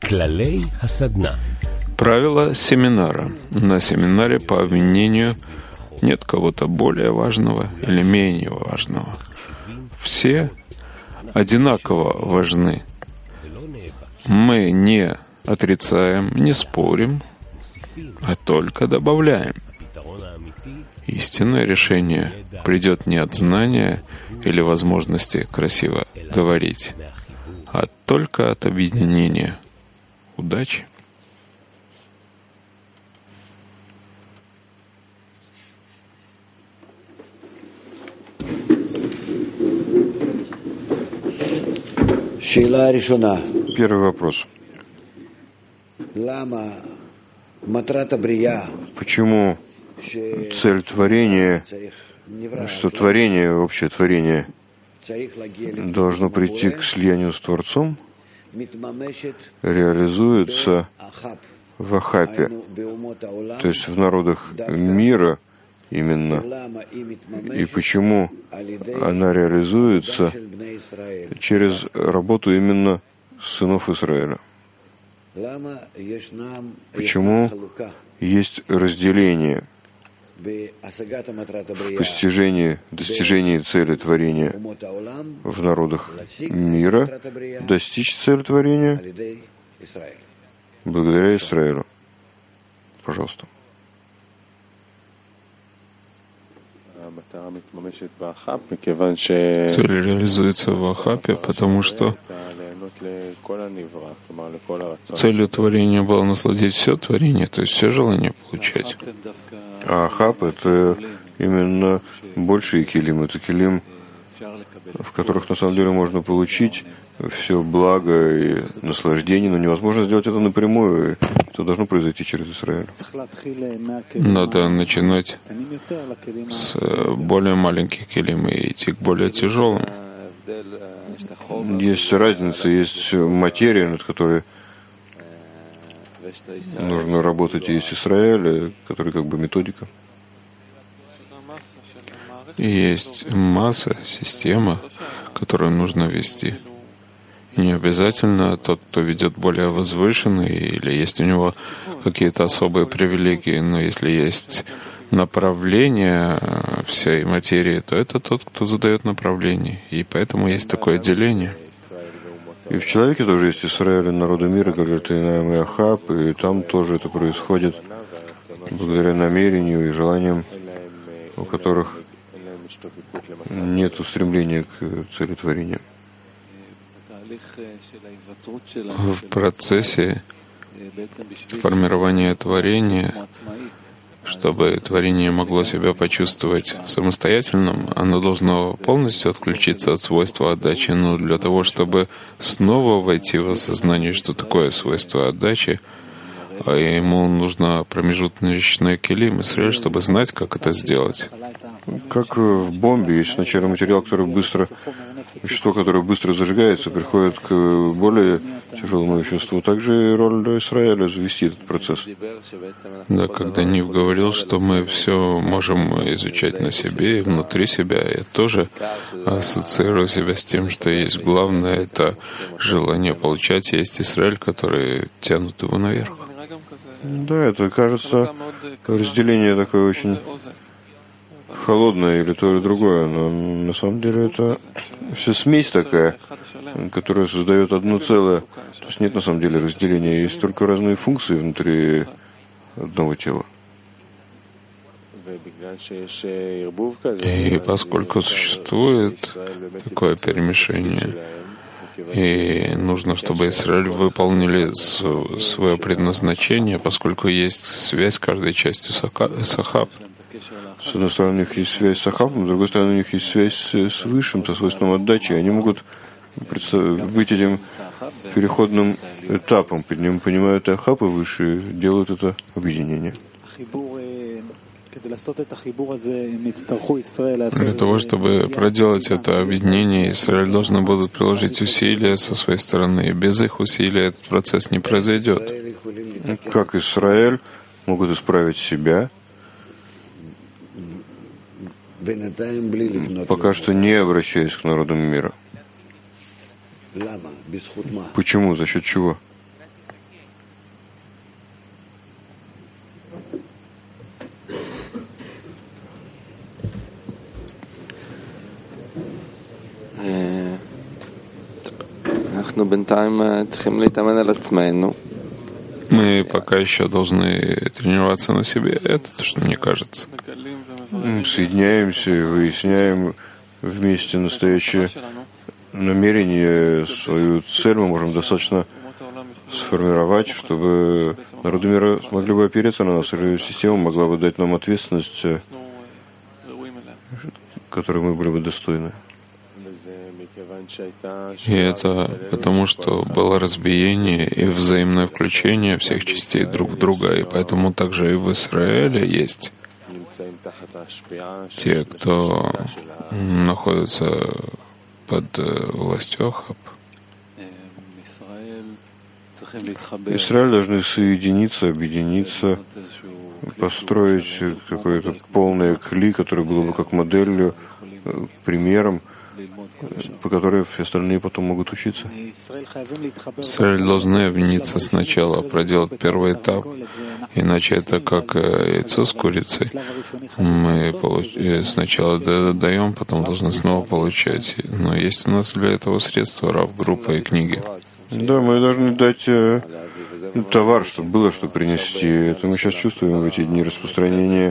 Правила семинара. На семинаре по обвинению нет кого-то более важного или менее важного. Все одинаково важны. Мы не отрицаем, не спорим, а только добавляем. Истинное решение придет не от знания или возможности красиво говорить, а только от объединения. Удачи! Первый вопрос. Почему цель творения, что творение, общее творение, должно прийти к слиянию с Творцом, реализуется в Ахапе, то есть в народах мира именно, и почему она реализуется через работу именно сынов Израиля. Почему есть разделение в достижении цели творения в народах мира, достичь цели творения благодаря Израилю. Пожалуйста. Цель реализуется в Ахапе, потому что целью творения было насладить все творение, то есть все желания получать. А Ахап — это именно большие килим, это килим, в которых на самом деле можно получить все благо и наслаждение, но невозможно сделать это напрямую. Это должно произойти через Израиль. Надо начинать с более маленьких килим и идти к более тяжелым. Есть разница, есть материя, над которой нужно работать, и есть Израиль, который как бы методика. И есть масса, система, которую нужно вести. И не обязательно тот, кто ведет более возвышенный, или есть у него какие-то особые привилегии, но если есть направление всей материи, то это тот, кто задает направление. И поэтому есть такое деление. И в человеке тоже есть Израиль, народы мира, говорят, и Наам, и Ахап, и там тоже это происходит благодаря намерению и желаниям, у которых нет устремления к цели творения. В процессе формирования творения, чтобы творение могло себя почувствовать самостоятельным, оно должно полностью отключиться от свойства отдачи. Но для того, чтобы снова войти в осознание, что такое свойство отдачи, ему нужно промежуточное килим, Исраэль, чтобы знать, как это сделать. Как в бомбе, есть сначала материал, который быстро, вещество, которое быстро зажигается, приходит к более тяжелому веществу. Также и роль Израиля завести этот процесс. Да, когда Нив говорил, что мы все можем изучать на себе и внутри себя, я тоже ассоциирую себя с тем, что есть главное, это желание получать, есть Израиль, который тянут его наверх. Да, это кажется разделение такое очень холодное или то, или другое, но на самом деле это все смесь такая, которая создает одно целое. То есть нет на самом деле разделения, есть только разные функции внутри одного тела. И поскольку существует такое перемешение, и нужно, чтобы Израиль выполнили свое предназначение, поскольку есть связь каждой частью с Ахап. С одной стороны, у них есть связь с Ахапом, с другой стороны, у них есть связь с Высшим, со свойством отдачи. Они могут быть этим переходным этапом. Под ним понимают и Ахап, и Высшие, делают это объединение. Для того, чтобы проделать это объединение, Израиль должны будут приложить усилия со своей стороны. И без их усилий этот процесс не произойдет. Как Израиль могут исправить себя, пока что не обращаясь к народам мира. Почему? За счет чего? Мы пока еще должны тренироваться на себе. Это то, что мне кажется. Соединяемся и выясняем вместе настоящее намерение, свою цель мы можем достаточно сформировать, чтобы народы мира смогли бы опереться на нас, или система могла бы дать нам ответственность, которой мы были бы достойны. И это потому, что было разбиение и взаимное включение всех частей друг в друга, и поэтому также и в Израиле есть те, кто находится под властью Ахаб. Израиль должны соединиться, объединиться, построить какое-то полное кли, которое было бы как моделью, примером, по которой все остальные потом могут учиться. Израиль должны объединиться сначала, проделать первый этап, иначе это как яйцо с курицей. Мы сначала даем, потом должны снова получать. Но есть у нас для этого средства, рав, группа и книги. Да, мы должны дать товар, чтобы было что принести. Это мы сейчас чувствуем в эти дни распространения,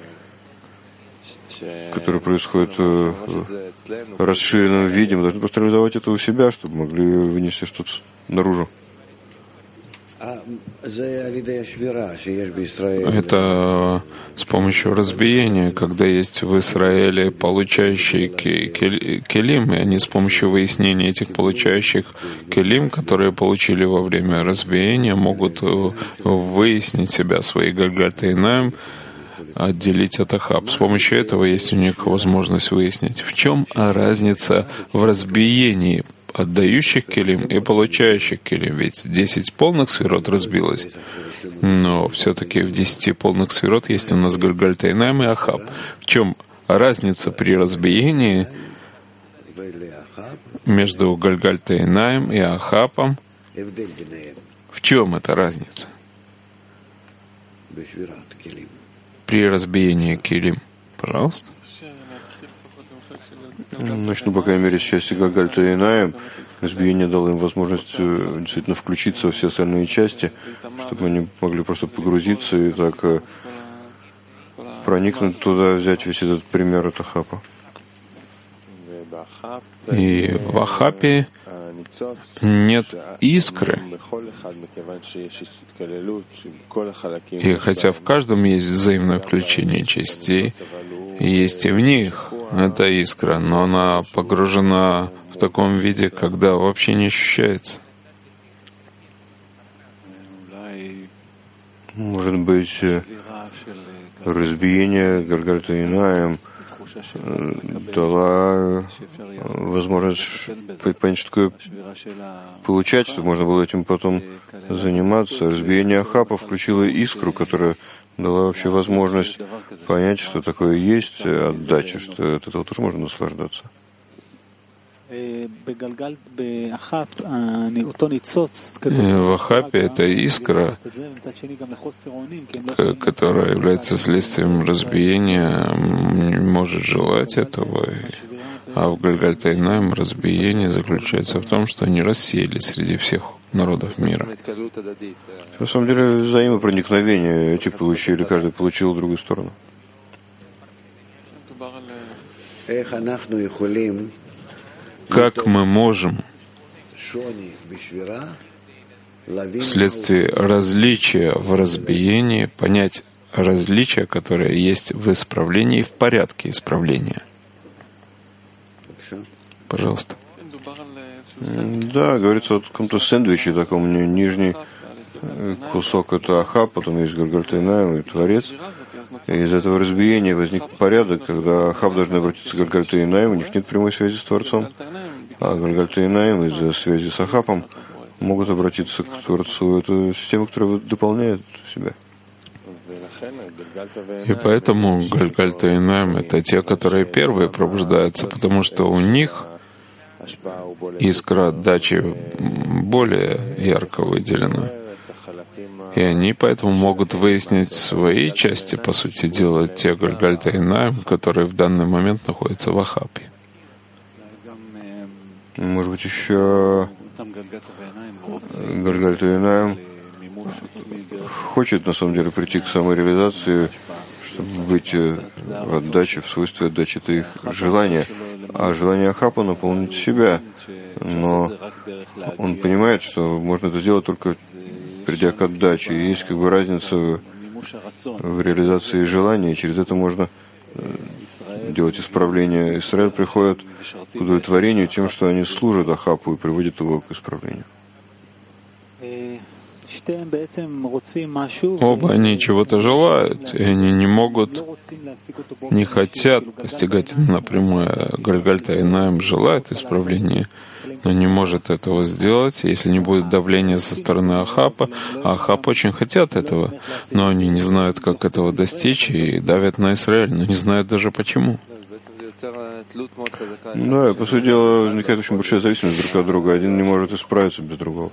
которые происходят в расширенном виде. Мы должны просто реализовать это у себя, чтобы могли вынести что-то наружу. Это с помощью разбиения, когда есть в Израиле получающие келим, и они с помощью выяснения этих получающих келим, которые получили во время разбиения, могут выяснить себя, свои гальгальтейнаим, отделить от Ахаб. С помощью этого есть у них возможность выяснить, в чем разница в разбиении отдающих келим и получающих келим. Ведь 10 полных сферот разбилось, но все-таки в 10 полных сферот есть у нас Гальгальтейнаим и Ахаб. В чем разница при разбиении между Гальгальтейнаим и Ахабом? В чем эта разница? При разбиении келим. Пожалуйста. Начну, по крайней мере, с части Гальгальтейнаим. Разбиение дало им возможность действительно включиться во все остальные части, чтобы они могли просто погрузиться и так проникнуть туда, взять весь этот пример от Ахапа. И в Ахапе нет искры. И хотя в каждом есть взаимное включение частей, есть и в них эта искра, но она погружена в таком виде, когда вообще не ощущается. Может быть, разбиение Гальгальтейнаим дала возможность понять, что такое получать, чтобы можно было этим потом заниматься. Разбиение Ахапа включило искру, которая дала вообще возможность понять, что такое есть отдача, что от этого тоже можно наслаждаться. В Ахапе это искра, которая является следствием разбиения, может желать этого. А в Гальгальтейнаим разбиение заключается в том, что они рассеялись среди всех народов мира. На самом деле взаимопроникновение эти получили, каждый получил другую сторону. Как мы можем вследствие различия в разбиении понять различие, которое есть в исправлении и в порядке исправления? Пожалуйста. Да, говорится о каком-то сэндвиче таком, нижний кусок это Ахаб, потом есть Гальгальтейнаим и Творец. И из этого разбиения возник порядок, когда Ахаб должен обратиться к Гальгальтейнаим, у них нет прямой связи с Творцом, а Гальгальтейнаим из-за связи с Ахабом могут обратиться к Творцу. Это система, которая дополняет себя. И поэтому Гальгальтейнаим — это те, которые первые пробуждаются, потому что у них искра отдачи более ярко выделена. И они поэтому могут выяснить свои части, по сути дела, те Гальгальтейнаим, которые в данный момент находятся в Ахапе. Может быть, еще Гальгальта Винаем хочет на самом деле прийти к самореализации, чтобы быть в отдаче, в свойстве отдачи. Это их желание. А желание Ахапа наполнить себя. Но он понимает, что можно это сделать только придя к отдаче. И есть как бы разница в реализации желания, и через это можно делать исправление. Израиль приходит к удовлетворению тем, что они служат Ахапу и приводят его к исправлению. Оба они чего-то желают, и они не могут, не хотят постигать это напрямую. Гальгальта Инаим желает исправления, но не может этого сделать, если не будет давления со стороны Ахапа. А Ахап очень хотят этого, но они не знают, как этого достичь, и давят на Израиль, но не знают даже почему. Да, по сути дела, возникает очень большая зависимость друг от друга. Один не может исправиться без другого.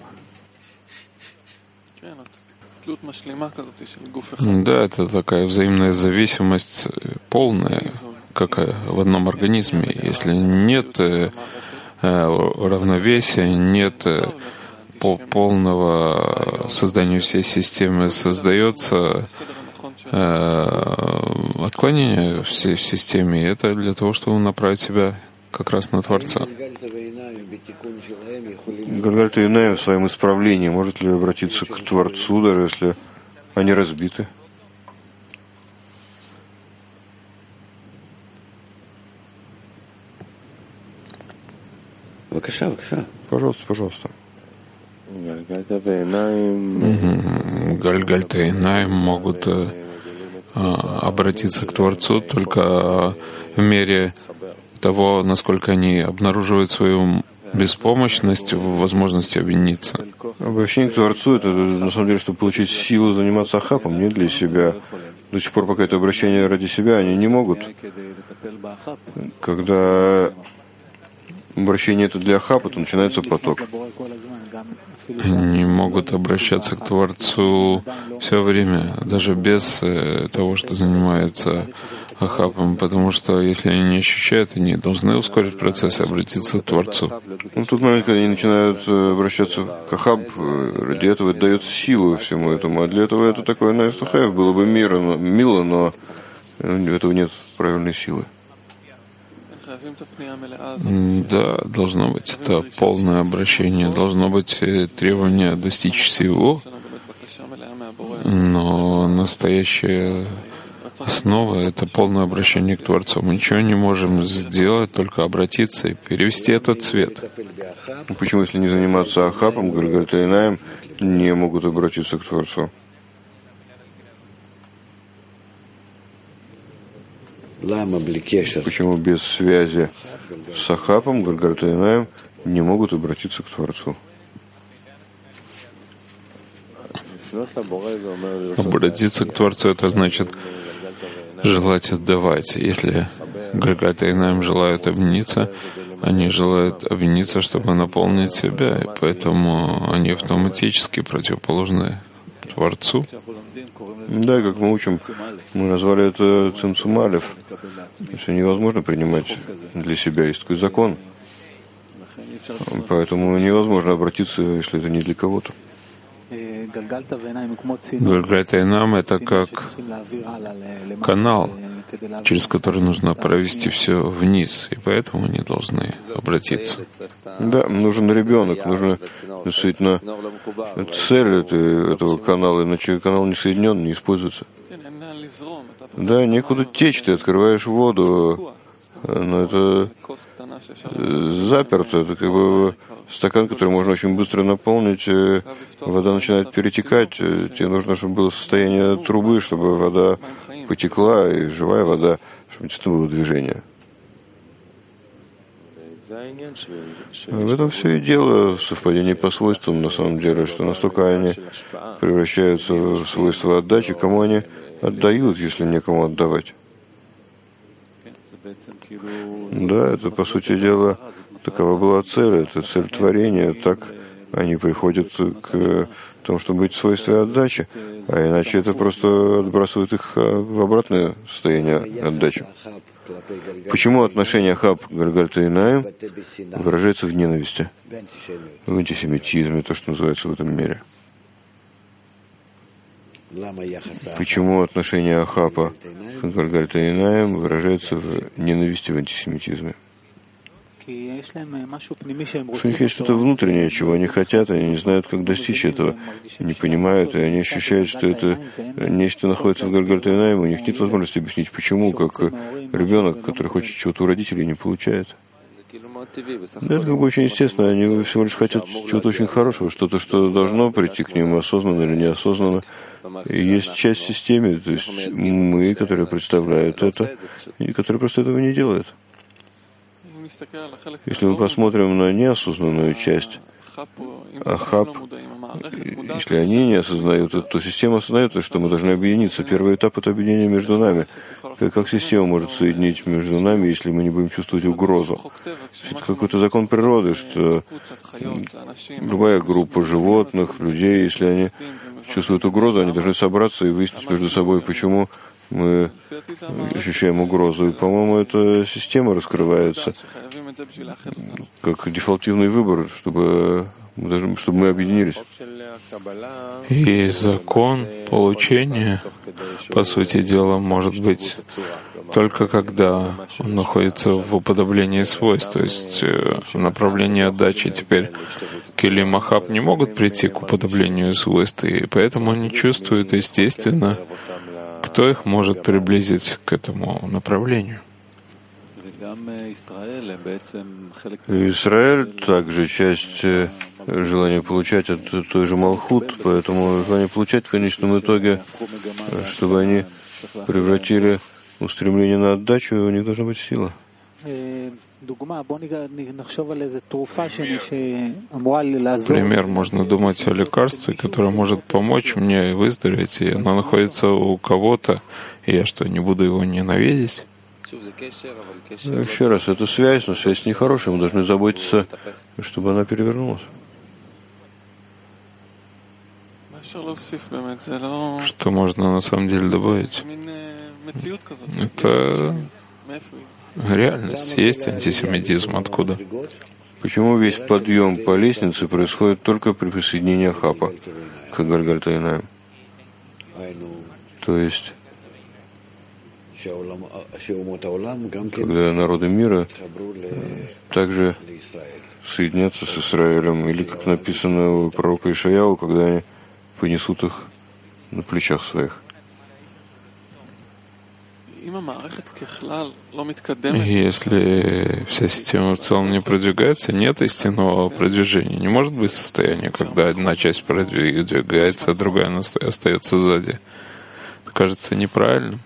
Да, это такая взаимная зависимость полная, как в одном организме. Если нет равновесия, нет полного создания всей системы, создается отклонение в системе, и это для того, чтобы направить себя как раз на Творца. Гальгальта Инаим в своем исправлении может ли обратиться к Творцу, даже если они разбиты? Пожалуйста, пожалуйста. Гальгальта и Инаим могут обратиться к Творцу только в мере того, насколько они обнаруживают свою беспомощность в возможности объединиться. Обращение к Творцу — это на самом деле, чтобы получить силу заниматься Ахапом, не для себя. До сих пор, пока это обращение ради себя, они не могут. Когда обращение это для Ахапа, то начинается поток. Они могут обращаться к Творцу все время, даже без того, что занимается Ахапом, потому что если они не ощущают, они должны ускорить процесс и обратиться к Творцу. В тот момент, когда они начинают обращаться к Ахап, ради этого это дает силу всему этому. А для этого это такое nice to have, было бы мило, но этого нет правильной силы. Да, должно быть это полное обращение, должно быть требование достичь всего, но настоящая основа — это полное обращение к Творцу. Мы ничего не можем сделать, только обратиться и перевести этот цвет. Почему, если не заниматься Ахапом, Гальгальта Инаим не могут обратиться к Творцу? Почему без связи с Ахапом, Гальгальта Инаим не могут обратиться к Творцу? Обратиться к Творцу — это значит желать отдавать. Если Гальгальта Инаим желают объединиться, они желают объединиться, чтобы наполнить себя, и поэтому они автоматически противоположны Творцу. Да, как мы учим, мы назвали это Цимцум Алеф. Все невозможно принимать для себя, есть такой закон. Поэтому невозможно обратиться, если это не для кого-то. Гальгальта Инаим — это как канал, через который нужно провести все вниз, и поэтому они должны обратиться. Да, нужен ребенок, нужно действительно цель этого канала, иначе канал не соединен, не используется. Да, некуда течь, ты открываешь воду, но это заперто, это как бы стакан, который можно очень быстро наполнить, вода начинает перетекать, тебе нужно, чтобы было состояние трубы, чтобы вода потекла, и живая вода, чтобы действительно было движение. В этом все и дело, совпадение по свойствам, на самом деле, что настолько они превращаются в свойства отдачи, кому они отдают, если некому отдавать. Да, это, по сути дела, такова была цель, это цель творения, так они приходят к тому, чтобы быть в свойстве отдачи, а иначе это просто отбрасывает их в обратное состояние отдачи. Почему отношение Ахаб к Гальгальта-Инаим выражается в ненависти, в антисемитизме, то, что называется в этом мире? Почему отношение Ахапа к Гальгальта-Инаим выражается в ненависти, в антисемитизме? Потому что у них есть что-то внутреннее, чего они хотят, они не знают, как достичь этого, не понимают, и они ощущают, что это нечто находится в Гальгальта-Инаим, у них нет возможности объяснить, почему, как ребенок, который хочет чего-то у родителей, не получает. Да, это как бы очень естественно, они всего лишь хотят чего-то очень хорошего, что-то, что должно прийти к ним осознанно или неосознанно. И есть часть в системе, то есть мы, которые представляют это, и которые просто этого не делают. Если мы посмотрим на неосознанную часть, Ахаб, если они не осознают это, то система осознает, что мы должны объединиться. Первый этап — это объединение между нами. Как система может соединить между нами, если мы не будем чувствовать угрозу? Это какой-то закон природы, что любая группа животных, людей, если они чувствуют угрозу, они должны собраться и выяснить между собой, почему мы ощущаем угрозу. И, по-моему, эта система раскрывается как дефолтивный выбор, чтобы мы объединились. И закон получения, по сути дела, может быть только когда он находится в уподоблении свойств, то есть в направлении отдачи. Теперь Келим Ахаб не могут прийти к уподоблению свойств, и поэтому они чувствуют, естественно, кто их может приблизить к этому направлению. Израиль также часть желания получать от той же Малхут, поэтому желание получать в конечном итоге, чтобы они превратили устремление на отдачу, у них должна быть сила. Пример, можно думать о лекарстве, которое может помочь мне выздороветь, и оно находится у кого-то, и я что, не буду его ненавидеть? Еще раз, это связь, но связь нехорошая, мы должны заботиться, чтобы она перевернулась. Что можно на самом деле добавить? Это реальность. Есть антисемитизм. Откуда? Почему весь подъем по лестнице происходит только при присоединении Ахапа к Гальгальта-Инаим? То есть, когда народы мира также соединятся с Израилем, или, как написано у пророка Ишаяу, когда они понесут их на плечах своих. Если вся система в целом не продвигается, нет истинного продвижения. Не может быть состояния, когда одна часть продвигается, а другая остается сзади. Это кажется неправильным.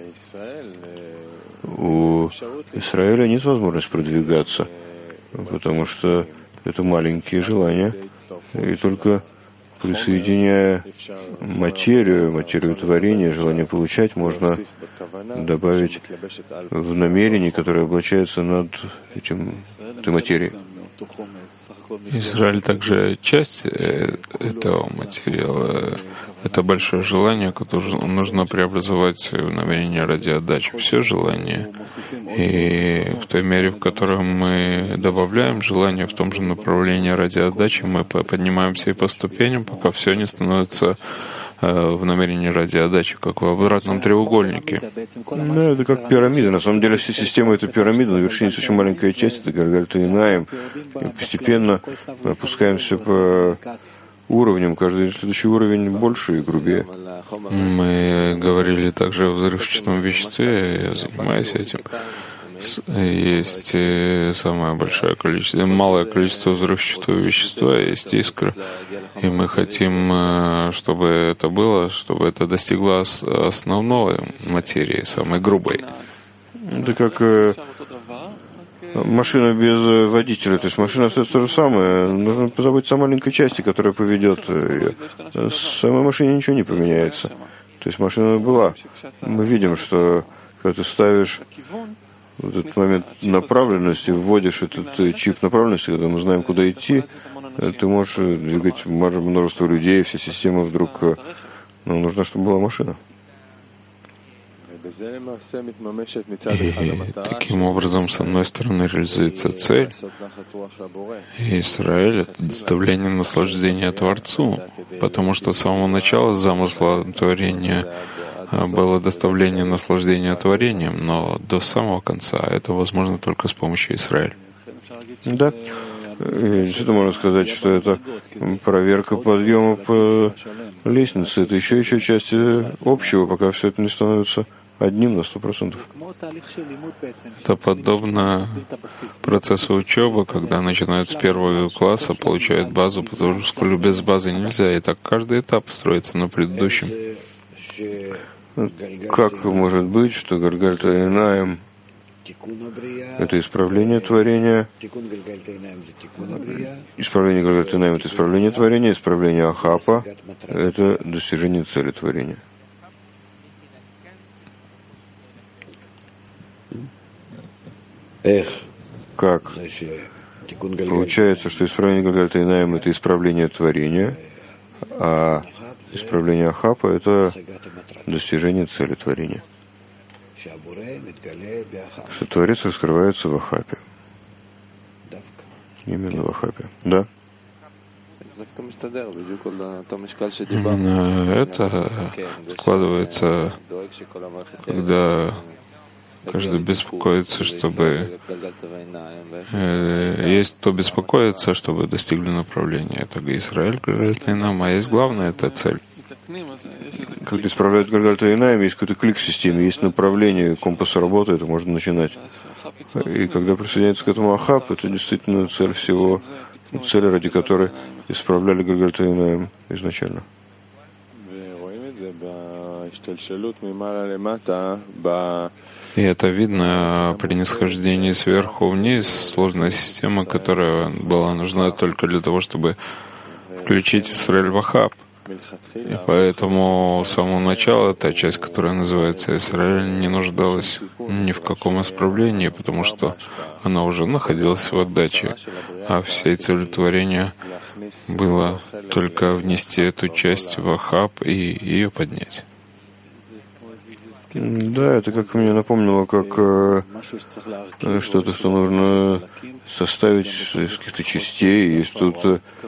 У Израиля нет возможности продвигаться, потому что это маленькие желания, и только присоединяя материю творения, желание получать, можно добавить в намерение, которое облачается над этой материей. Израиль также часть этого материала. Это большое желание, которое нужно преобразовать в намерение ради отдачи. Все желание. И в той мере, в которой мы добавляем желание в том же направлении ради отдачи, мы поднимаемся и по ступеням, пока все не становится в намерении ради отдачи, как в обратном треугольнике. Да, это как пирамида. На самом деле вся система — это пирамида. На вершине есть очень маленькая часть, это Гальгальта-Инаим. И постепенно мы опускаемся по уровням. Каждый следующий уровень больше и грубее. Мы говорили также о взрывчатом веществе, я занимаюсь этим. Есть самое большое количество, малое количество взрывчатого вещества, есть искра. И мы хотим, чтобы это было, чтобы это достигло основной материи, самой грубой. Это как машина без водителя. То есть машина остается то же самое. Нужно позаботиться о маленькой части, которая поведет ее. С самой машине ничего не поменяется. То есть машина была. Мы видим, что когда ты ставишь вот этот момент направленности, вводишь этот чип направленности, когда мы знаем, куда идти, ты можешь двигать множество людей, вся система вдруг... нужно, чтобы была машина. И таким образом, с одной стороны, реализуется цель. И Израиль — это доставление наслаждения Творцу, потому что с самого начала замысла творения было доставление наслаждения творением, но до самого конца это возможно только с помощью Израиля. Да. И действительно можно сказать, что это проверка подъема по лестнице. Это еще часть общего, пока все это не становится одним на 100%. Это подобно процессу учебы, когда начинают с первого класса, получают базу, потому что без базы нельзя. И так каждый этап строится на предыдущем. Как может быть, что Гальгальта Эйнаим — это исправление творения, исправление Гальгальта Эйнаим — это исправление творения, исправление Ахапа — это достижение цели творения? Как получается, что исправление Гальгальта Эйнаим — это исправление творения, а исправление Ахапа — это достижение цели творения? Что Творец раскрывается в Ахапе. Именно в Ахапе. Да? Именно это складывается, когда каждый беспокоится, чтобы... Есть кто беспокоится, чтобы достигли направления. Это Израиль, Гальгальта Эйнаим, а есть главное — это цель. Когда исправляют Гальгальта Эйнаим, есть какой-то клик в системе, есть направление, компас работает, можно начинать. И когда присоединяется к этому Ахап, это действительно цель всего, цель, ради которой исправляли Гальгальта Эйнаим изначально. И это видно при нисхождении сверху вниз, сложная система, которая была нужна только для того, чтобы включить Израиль в Ахап. И поэтому с самого начала та часть, которая называется Израиль, не нуждалась ни в каком исправлении, потому что она уже находилась в отдаче, а всей целью творения было только внести эту часть в Ахап и ее поднять. Да, это как мне напомнило, как что-то, что нужно составить из каких-то частей. Есть тут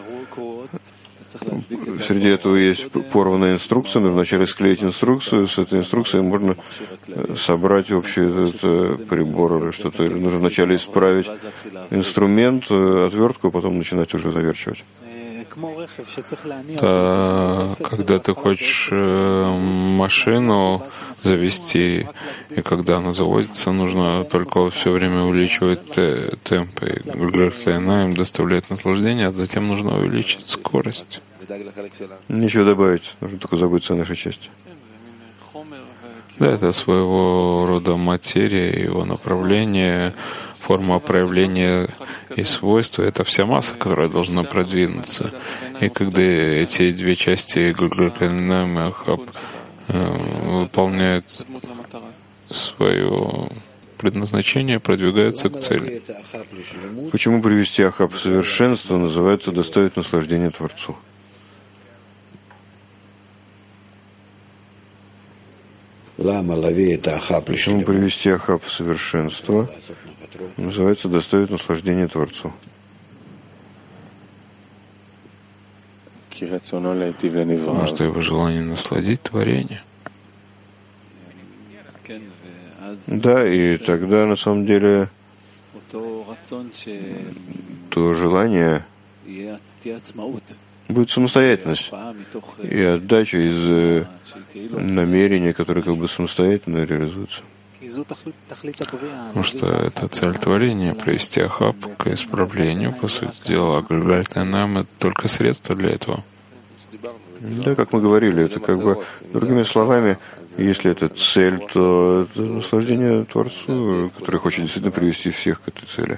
среди этого есть порванная инструкция. Нужно вначале склеить инструкцию. С этой инструкцией можно собрать общий этот прибор или что-то. Или нужно вначале исправить инструмент, отвертку, а потом начинать уже заверчивать. Да, когда ты хочешь машину завести, и когда она заводится, нужно только все время увеличивать темп. И Гальгальта Эйнаим доставляет наслаждение, а затем нужно увеличить скорость. Нечего добавить, нужно только заботиться о нашей части. Да, это своего рода материя, его направление, форма проявления и свойства — это вся масса, которая должна продвинуться. И когда эти две части Гальгальта Эйнаим и Ахап выполняют свое предназначение, продвигаются к цели. Почему привести Ахап в совершенство называется доставить наслаждение Творцу? Почему привести Ахап в совершенство называется доставить наслаждение Творцу? Потому что его желание насладить творение. Да, и тогда на самом деле то желание будет самостоятельность и отдача из намерения, которые как бы самостоятельно реализуются. Потому что это цель творения — привести Ахап к исправлению, по сути дела, а Гальгальта Эйнаим — это только средство для этого. Да, как мы говорили, это как бы, другими словами, если это цель, то это наслаждение Творцу, который хочет действительно привести всех к этой цели.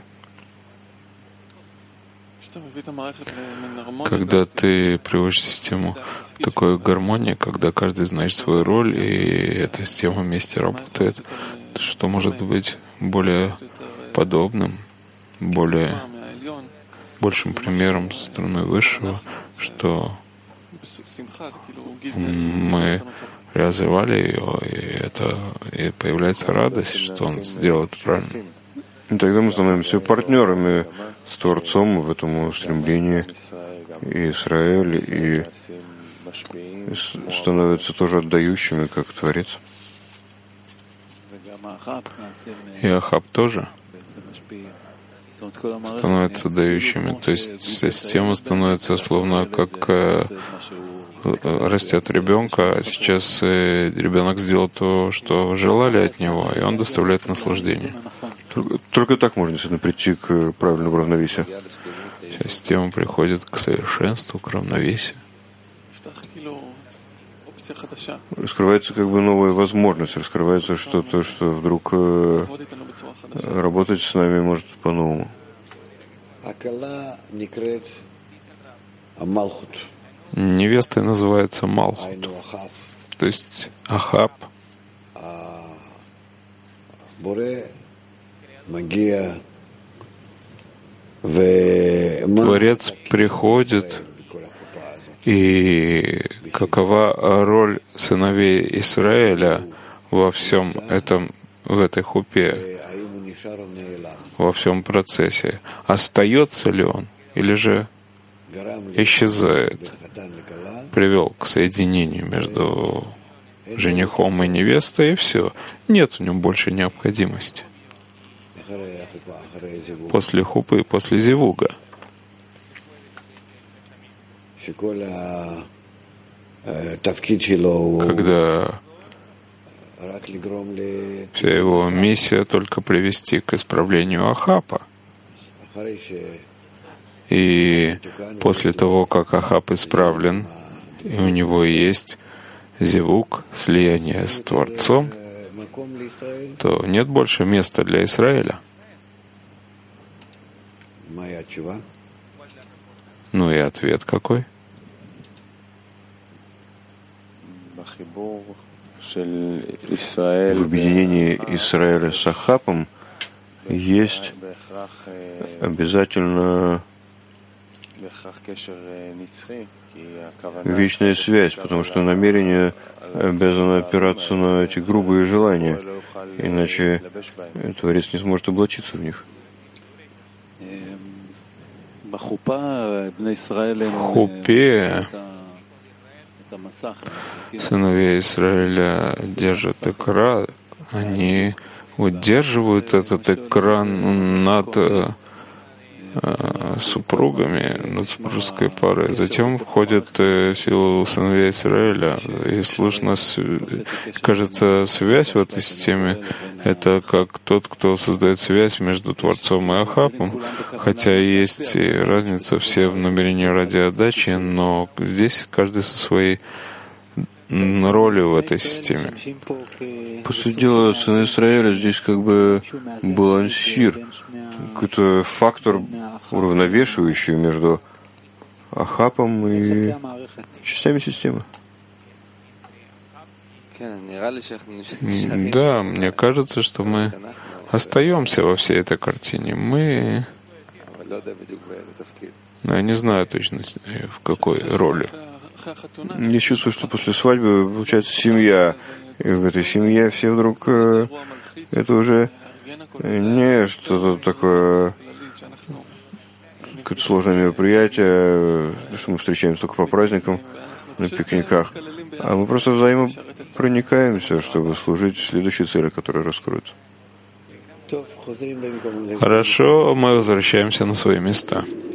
Когда ты приводишь систему в такой гармонии, когда каждый знает свою роль, и эта система вместе работает, что может быть более подобным, большим примером со стороны Высшего, что мы развивали ее, и появляется радость, что он сделает правильно. И тогда мы становимся партнерами с Творцом в этом стремлении, и Израиль, и становятся тоже отдающими, как Творец. И Ахаб тоже становятся дающими. То есть система становится словно как растет ребенка, а сейчас ребенок сделал то, что желали от него, и он доставляет наслаждение. Только так можно действительно прийти к правильному равновесию. Система приходит к совершенству, к равновесию. Раскрывается как бы новая возможность, раскрывается что-то, что вдруг работать с нами может по-новому. Невестой называется Малхут, то есть Ахаб. Творец приходит, и какова роль сыновей Израиля во всем этом, в этой хупе, во всем процессе? Остается ли он, или же исчезает? Привел к соединению между женихом и невестой, и все. Нет в нем больше необходимости. После хупы и после зивуга. Когда вся его миссия только привести к исправлению Ахапа. И после того, как Ахап исправлен, и у него есть зивуг, слияние с Творцом, то нет больше места для Израиля. Ну и ответ какой? В объединении Израиля с Ахапом есть обязательно вечная связь, потому что намерение обязано опираться на эти грубые желания, иначе Творец не сможет облачиться в них. В хупе сыновья Израиля держат экран, они удерживают этот экран над супругами, над супружеской парой. Затем входят в силу сыновья Израиля, и слышно, кажется, связь в этой системе — это как тот, кто создает связь между Творцом и Ахапом, хотя есть разница все в намерении ради отдачи, но здесь каждый со своей ролью в этой системе. По сути дела, сын Израиля здесь как бы балансир, какой-то фактор, уравновешивающий между Ахапом и частями системы. Да, мне кажется, что мы остаемся во всей этой картине. Но я не знаю точно, в какой роли. Я чувствую, что после свадьбы получается семья, и в этой семье все вдруг это уже не что-то такое, какое-то сложное мероприятие, что мы встречаемся только по праздникам, на пикниках, а мы просто взаимопроникаемся, чтобы служить следующей цели, которая раскроется. Хорошо, мы возвращаемся на свои места.